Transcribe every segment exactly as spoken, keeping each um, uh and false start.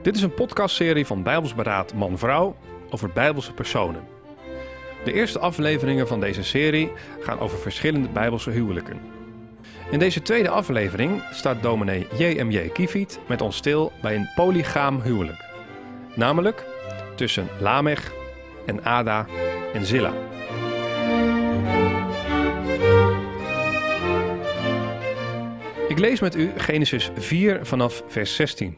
Dit is een podcastserie van Bijbels Beraad Man-Vrouw over Bijbelse personen. De eerste afleveringen van deze serie gaan over verschillende Bijbelse huwelijken. In deze tweede aflevering staat dominee J M J Kiefiet met ons stil bij een polygaam huwelijk. Namelijk tussen Lamech en Ada en Zilla. Ik lees met u Genesis vier vanaf vers zestien.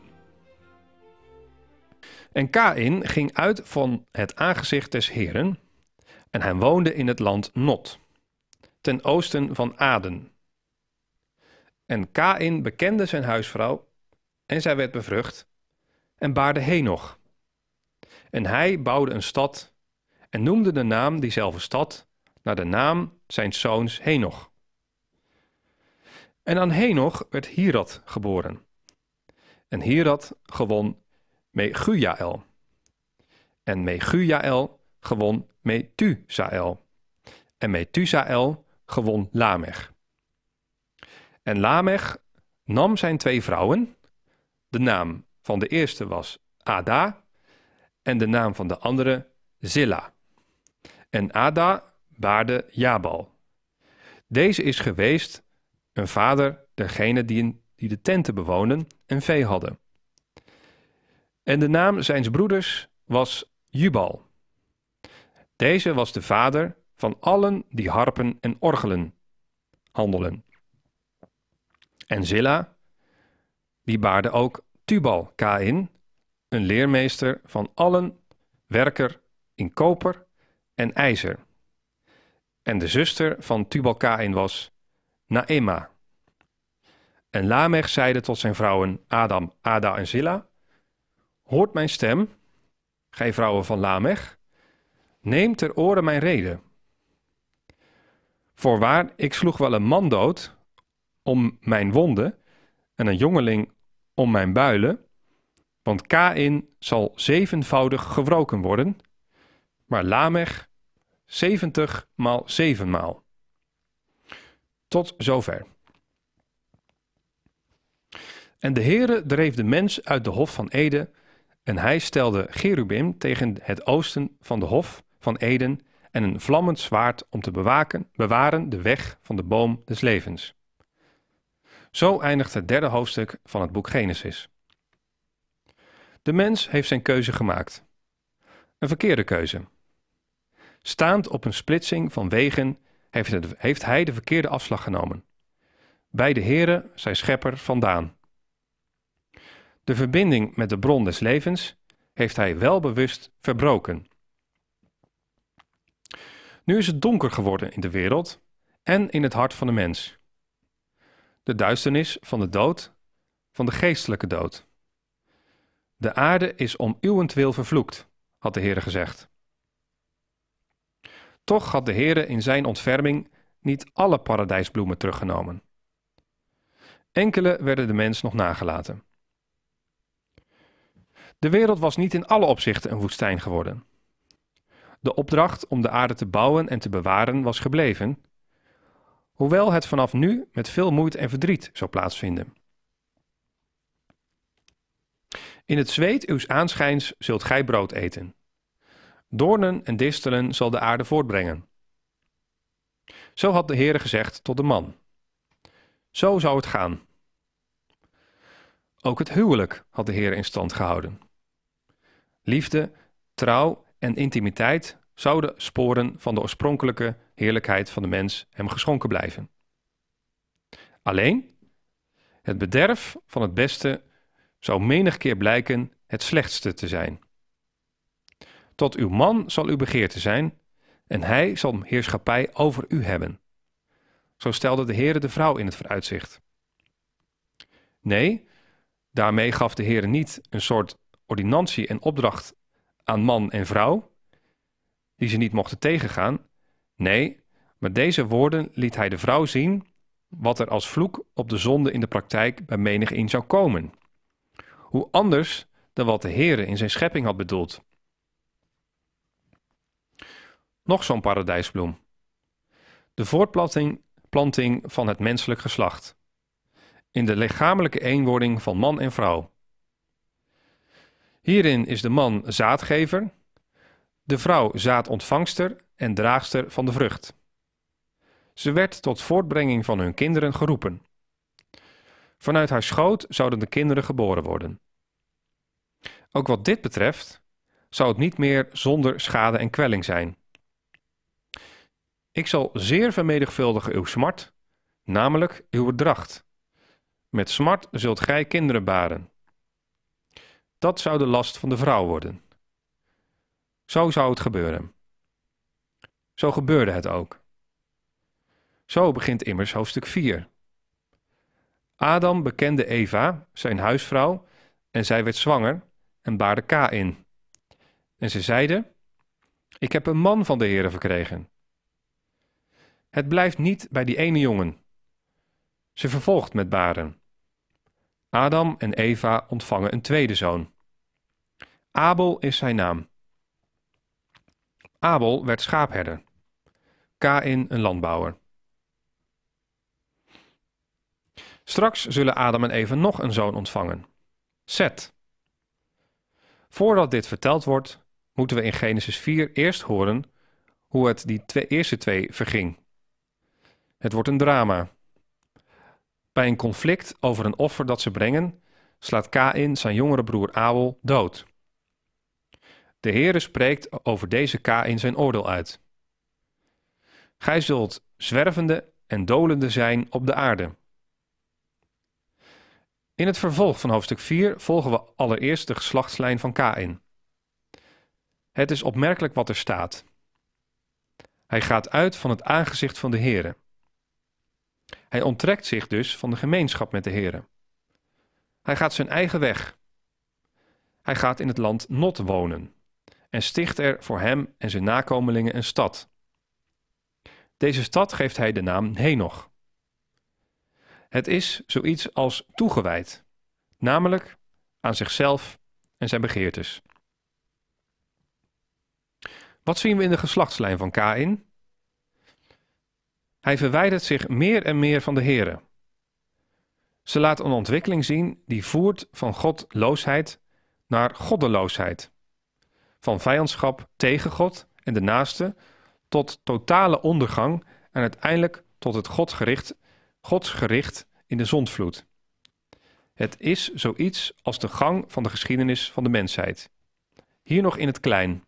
En Kaïn ging uit van het aangezicht des Heeren, en hij woonde in het land Nod, ten oosten van Aden. En Kaïn bekende zijn huisvrouw, en zij werd bevrucht, en baarde Henoch. En hij bouwde een stad, en noemde de naam diezelfde stad, naar de naam zijn zoons Henoch. En aan Henoch werd Hirad geboren. En Hirad gewon Megujael. En Megujael gewon Methusael. En Methusael gewon Lamech. En Lamech nam zijn twee vrouwen. De naam van de eerste was Ada en de naam van de andere Zilla. En Ada baarde Jabal. Deze is geweest een vader dergenen die, die de tenten bewoonden en vee hadden. En de naam zijns broeders was Jubal. Deze was de vader van allen die harpen en orgelen handelen. En Zilla, die baarde ook Tubal Kaïn, een leermeester van allen werker in koper en ijzer. En de zuster van Tubal Kaïn was Naema. En Lamech zeide tot zijn vrouwen Adam, Ada en Zilla: Hoort mijn stem, gij vrouwen van Lamech, neem ter oren mijn rede. Voorwaar, ik sloeg wel een man dood om mijn wonden en een jongeling om mijn builen, want Kaïn zal zevenvoudig gewroken worden, maar Lamech zeventig maal zevenmaal. Tot zover. En de Heere dreef de mens uit de hof van Eden, en hij stelde Cherubim tegen het oosten van de hof van Eden en een vlammend zwaard om te bewaken, bewaren de weg van de boom des levens. Zo eindigt het derde hoofdstuk van het boek Genesis. De mens heeft zijn keuze gemaakt. Een verkeerde keuze. Staand op een splitsing van wegen heeft, het, heeft hij de verkeerde afslag genomen. Bij de Heere, zijn schepper, vandaan. De verbinding met de bron des levens heeft hij welbewust verbroken. Nu is het donker geworden in de wereld en in het hart van de mens. De duisternis van de dood, van de geestelijke dood. De aarde is om uwentwil vervloekt, had de Heere gezegd. Toch had de Heere in zijn ontferming niet alle paradijsbloemen teruggenomen. Enkele werden de mens nog nagelaten. De wereld was niet in alle opzichten een woestijn geworden. De opdracht om de aarde te bouwen en te bewaren was gebleven, hoewel het vanaf nu met veel moeite en verdriet zou plaatsvinden. In het zweet uws aanschijns zult gij brood eten. Doornen en distelen zal de aarde voortbrengen. Zo had de Heere gezegd tot de man. Zo zou het gaan. Ook het huwelijk had de Heere in stand gehouden. Liefde, trouw en intimiteit zouden sporen van de oorspronkelijke heerlijkheid van de mens hem geschonken blijven. Alleen, het bederf van het beste zou menig keer blijken het slechtste te zijn. Tot uw man zal uw begeerte zijn, en hij zal heerschappij over u hebben. Zo stelde de Heere de vrouw in het vooruitzicht. Nee, daarmee gaf de Heere niet een soort ordinantie en opdracht aan man en vrouw, die ze niet mochten tegengaan. Nee, met deze woorden liet hij de vrouw zien wat er als vloek op de zonde in de praktijk bij menigeen zou komen. Hoe anders dan wat de Heere in zijn schepping had bedoeld. Nog zo'n paradijsbloem. De voortplanting planting van het menselijk geslacht. In de lichamelijke eenwording van man en vrouw. Hierin is de man zaadgever, de vrouw zaadontvangster en draagster van de vrucht. Ze werd tot voortbrenging van hun kinderen geroepen. Vanuit haar schoot zouden de kinderen geboren worden. Ook wat dit betreft zou het niet meer zonder schade en kwelling zijn. Ik zal zeer vermenigvuldigen uw smart, namelijk uw dracht. Met smart zult gij kinderen baren. Dat zou de last van de vrouw worden. Zo zou het gebeuren. Zo gebeurde het ook. Zo begint immers hoofdstuk vier. Adam bekende Eva, zijn huisvrouw, en zij werd zwanger en baarde Kaïn. En ze zeide: ik heb een man van de Heere verkregen. Het blijft niet bij die ene jongen. Ze vervolgt met baren. Adam en Eva ontvangen een tweede zoon. Abel is zijn naam. Abel werd schaapherder. Kaïn een landbouwer. Straks zullen Adam en Eva nog een zoon ontvangen. Set. Voordat dit verteld wordt, moeten we in Genesis vier eerst horen hoe het die twee, eerste twee verging. Het wordt een drama. Bij een conflict over een offer dat ze brengen, slaat Kaïn zijn jongere broer Abel dood. De Heere spreekt over deze Kaïn zijn oordeel uit. Gij zult zwervende en dolende zijn op de aarde. In het vervolg van hoofdstuk vier volgen we allereerst de geslachtslijn van Kaïn. Het is opmerkelijk wat er staat. Hij gaat uit van het aangezicht van de Heere. Hij onttrekt zich dus van de gemeenschap met de Heere. Hij gaat zijn eigen weg. Hij gaat in het land Nod wonen en sticht er voor hem en zijn nakomelingen een stad. Deze stad geeft hij de naam Henoch. Het is zoiets als toegewijd, namelijk aan zichzelf en zijn begeertes. Wat zien we in de geslachtslijn van Kaïn? Hij verwijdert zich meer en meer van de Heere. Ze laat een ontwikkeling zien die voert van godloosheid naar goddeloosheid. Van vijandschap tegen God en de naaste tot totale ondergang en uiteindelijk tot het Godgericht, godsgericht in de zondvloed. Het is zoiets als de gang van de geschiedenis van de mensheid. Hier nog in het klein.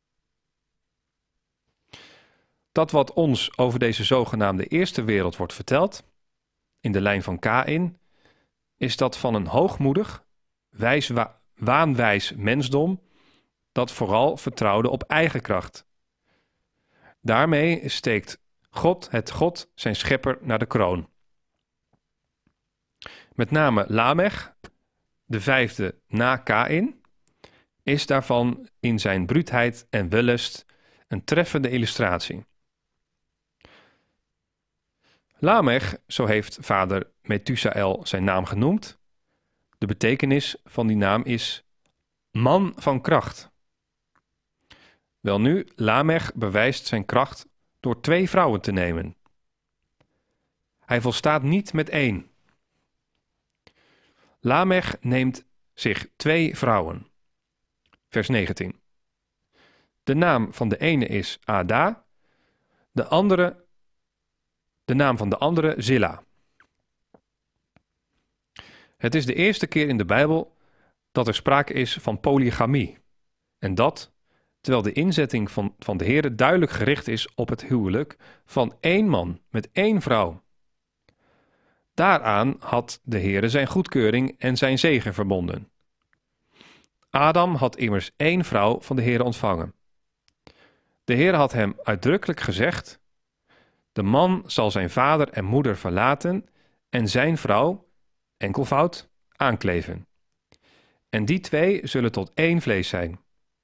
Dat wat ons over deze zogenaamde eerste wereld wordt verteld, in de lijn van Kaïn, is dat van een hoogmoedig, wijs wa- waanwijs mensdom, dat vooral vertrouwde op eigen kracht. Daarmee steekt God, het God, zijn schepper naar de kroon. Met name Lamech, de vijfde na Kaïn, is daarvan in zijn bruutheid en wellust een treffende illustratie. Lamech, zo heeft vader Methusael zijn naam genoemd. De betekenis van die naam is man van kracht. Welnu, Lamech bewijst zijn kracht door twee vrouwen te nemen. Hij volstaat niet met één. Lamech neemt zich twee vrouwen. Vers negentien. De naam van de ene is Ada, de andere, de naam van de andere Zilla. Het is de eerste keer in de Bijbel dat er sprake is van polygamie. En dat, terwijl de inzetting van, van de Heere duidelijk gericht is op het huwelijk van één man met één vrouw. Daaraan had de Heere zijn goedkeuring en zijn zegen verbonden. Adam had immers één vrouw van de Heere ontvangen. De Heere had hem uitdrukkelijk gezegd: de man zal zijn vader en moeder verlaten en zijn vrouw, enkelvoud, aankleven. En die twee zullen tot één vlees zijn.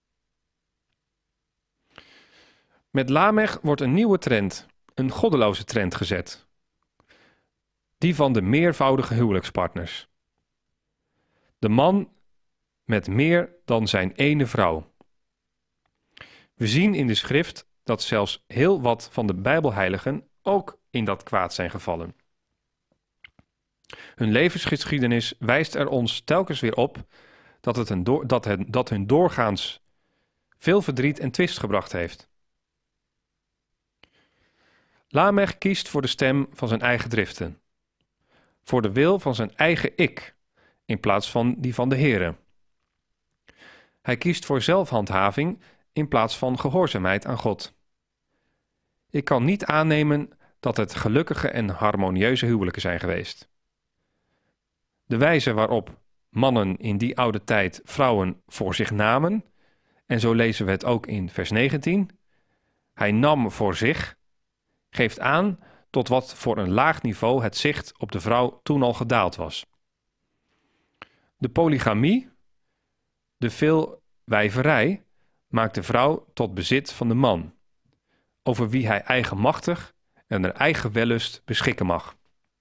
Met Lamech wordt een nieuwe trend, een goddeloze trend gezet. Die van de meervoudige huwelijkspartners. De man met meer dan zijn ene vrouw. We zien in de schrift dat zelfs heel wat van de Bijbelheiligen ook in dat kwaad zijn gevallen. Hun levensgeschiedenis wijst er ons telkens weer op dat, het een door, dat, het, dat hun doorgaans veel verdriet en twist gebracht heeft. Lamech kiest voor de stem van zijn eigen driften, voor de wil van zijn eigen ik, in plaats van die van de Heere. Hij kiest voor zelfhandhaving in plaats van gehoorzaamheid aan God. Ik kan niet aannemen dat het gelukkige en harmonieuze huwelijken zijn geweest. De wijze waarop mannen in die oude tijd vrouwen voor zich namen, en zo lezen we het ook in vers negentien, hij nam voor zich, geeft aan tot wat voor een laag niveau het zicht op de vrouw toen al gedaald was. De polygamie, de veelwijverij, maakt de vrouw tot bezit van de man, over wie hij eigenmachtig en naar eigen wellust beschikken mag.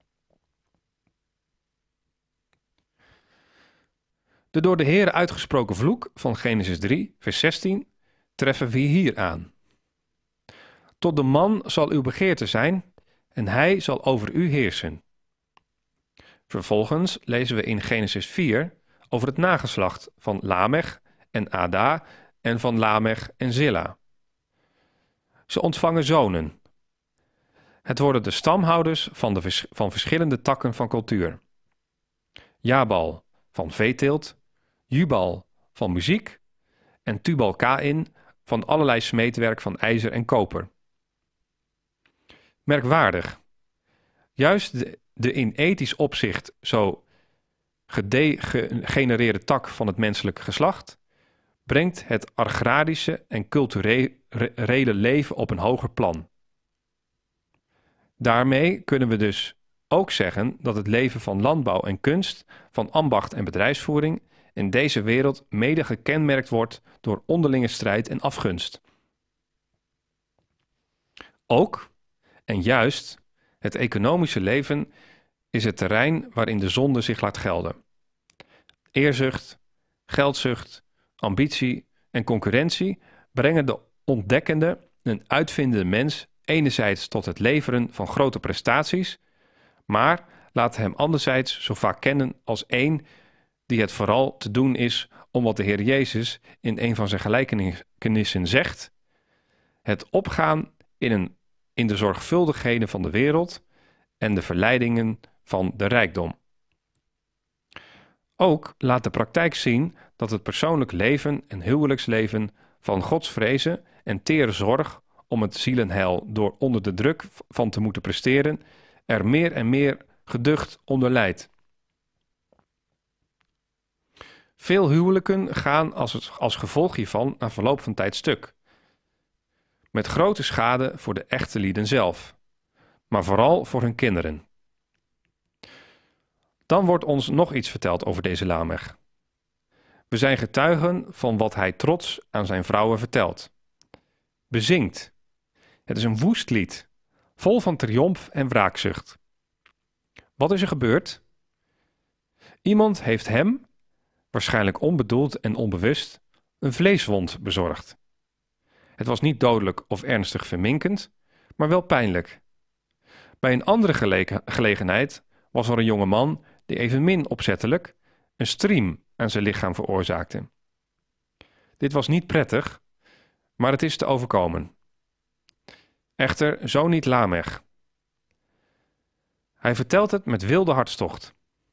De door de Heere uitgesproken vloek van Genesis drie, vers zestien, treffen we hier aan. Tot de man zal uw begeerte zijn, en hij zal over u heersen. Vervolgens lezen we in Genesis vier over het nageslacht van Lamech en Ada en van Lamech en Zilla. Ze ontvangen zonen. Het worden de stamhouders van, de vers- van verschillende takken van cultuur. Jabal van veeteelt, Jubal van muziek en Tubal-Kaïn van allerlei smeedwerk van ijzer en koper. Merkwaardig. Juist de, de in ethisch opzicht zo gedegenereerde tak van het menselijke geslacht brengt het agrarische en culturele leven op een hoger plan. Daarmee kunnen we dus ook zeggen dat het leven van landbouw en kunst, van ambacht en bedrijfsvoering in deze wereld mede gekenmerkt wordt door onderlinge strijd en afgunst. Ook, en juist, het economische leven is het terrein waarin de zonde zich laat gelden. Eerzucht, geldzucht, ambitie en concurrentie brengen de ontdekkende en uitvindende mens enerzijds tot het leveren van grote prestaties, maar laten hem anderzijds zo vaak kennen als één die het vooral te doen is om wat de Heer Jezus in een van zijn gelijkenissen zegt: het opgaan in, een, in de zorgvuldigheden van de wereld en de verleidingen van de rijkdom. Ook laat de praktijk zien dat het persoonlijk leven en huwelijksleven van Gods vrezen en tere zorg om het zielenheil door onder de druk van te moeten presteren er meer en meer geducht onder lijdt. Veel huwelijken gaan als, het, als gevolg hiervan na verloop van tijd stuk. Met grote schade voor de echte lieden zelf, maar vooral voor hun kinderen. Dan wordt ons nog iets verteld over deze Lamech. We zijn getuigen van wat hij trots aan zijn vrouwen vertelt. Bezingt. Het is een woest lied, vol van triomf en wraakzucht. Wat is er gebeurd? Iemand heeft hem, waarschijnlijk onbedoeld en onbewust, een vleeswond bezorgd. Het was niet dodelijk of ernstig verminkend, maar wel pijnlijk. Bij een andere gelegen- gelegenheid was er een jonge man die evenmin opzettelijk een striem aan zijn lichaam veroorzaakte. Dit was niet prettig, maar het is te overkomen. Echter, zo niet Lamech. Hij vertelt het met wilde hartstocht.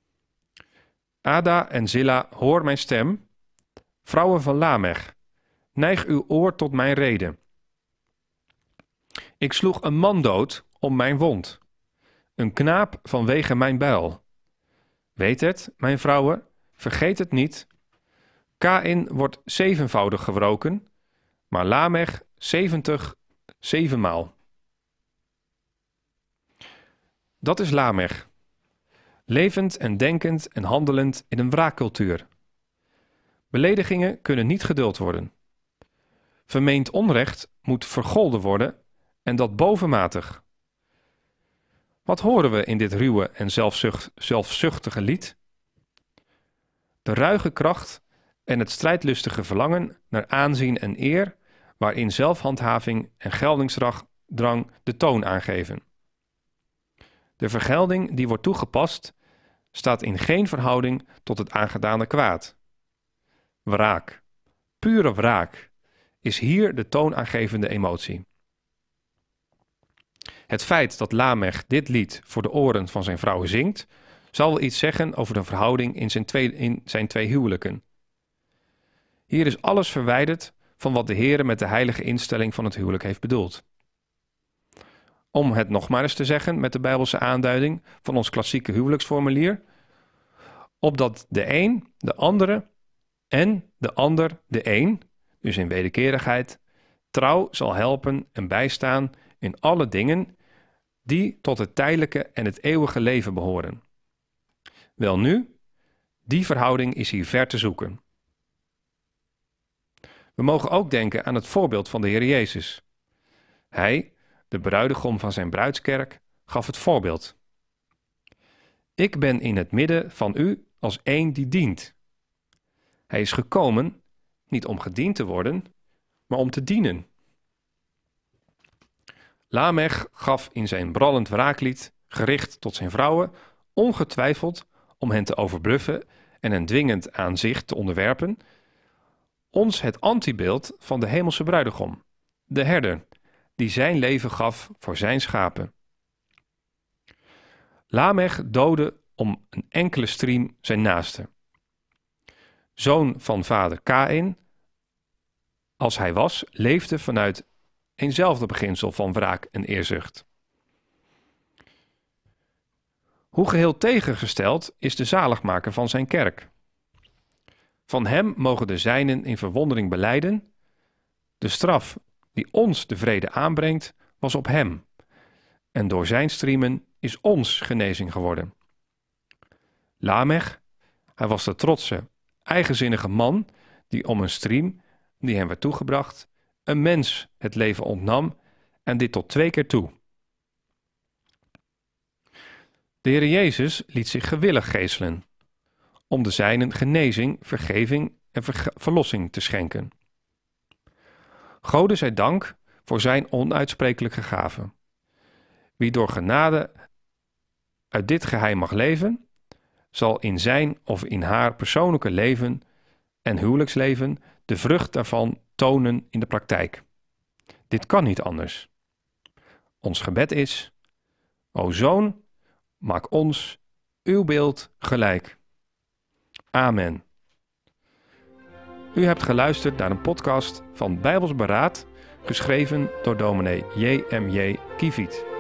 Ada en Zilla, hoor mijn stem. Vrouwen van Lamech, neig uw oor tot mijn rede. Ik sloeg een man dood om mijn wond, een knaap vanwege mijn bijl. Weet het, mijn vrouwen, vergeet het niet. Kaïn wordt zevenvoudig gewroken, maar Lamech zeventig, zevenmaal. Dat is Lamech, levend en denkend en handelend in een wraakcultuur. Beledigingen kunnen niet geduld worden. Vermeend onrecht moet vergolden worden en dat bovenmatig. Wat horen we in dit ruwe en zelfzucht, zelfzuchtige lied? De ruige kracht en het strijdlustige verlangen naar aanzien en eer, waarin zelfhandhaving en geldingsdrang de toon aangeven. De vergelding die wordt toegepast, staat in geen verhouding tot het aangedane kwaad. Wraak, pure wraak, is hier de toonaangevende emotie. Het feit dat Lamech dit lied voor de oren van zijn vrouwen zingt, zal wel iets zeggen over de verhouding in zijn twee, in zijn twee huwelijken. Hier is alles verwijderd van wat de Heere met de heilige instelling van het huwelijk heeft bedoeld. Om het nog maar eens te zeggen met de Bijbelse aanduiding van ons klassieke huwelijksformulier, opdat de een de andere en de ander de een, dus in wederkerigheid, trouw zal helpen en bijstaan in alle dingen die tot het tijdelijke en het eeuwige leven behoren. Welnu, die verhouding is hier ver te zoeken. We mogen ook denken aan het voorbeeld van de Heer Jezus. Hij, de bruidegom van zijn bruidskerk, gaf het voorbeeld. Ik ben in het midden van u als één die dient. Hij is gekomen, niet om gediend te worden, maar om te dienen. Lamech gaf in zijn brallend wraaklied, gericht tot zijn vrouwen, ongetwijfeld om hen te overbluffen en hen dwingend aan zich te onderwerpen, ons het antibeeld van de hemelse bruidegom, de herder, die zijn leven gaf voor zijn schapen. Lamech doodde om een enkele striem zijn naaste. Zoon van vader Kaïn, als hij was, leefde vanuit eenzelfde beginsel van wraak en eerzucht. Hoe geheel tegengesteld is de zaligmaker van zijn kerk. Van hem mogen de zijnen in verwondering belijden. De straf die ons de vrede aanbrengt, was op hem. En door zijn striemen is ons genezing geworden. Lamech, hij was de trotse, eigenzinnige man die om een striem, die hem werd toegebracht, een mens het leven ontnam en dit tot twee keer toe. De Heer Jezus liet zich gewillig geeselen, om de zijnen genezing, vergeving en ver- verlossing te schenken. Gode zij dank voor zijn onuitsprekelijke gave. Wie door genade uit dit geheim mag leven, zal in zijn of in haar persoonlijke leven en huwelijksleven de vrucht daarvan tonen in de praktijk. Dit kan niet anders. Ons gebed is: O Zoon, maak ons uw beeld gelijk. Amen. U hebt geluisterd naar een podcast van Bijbels Beraad, geschreven door dominee J M J Kieviet.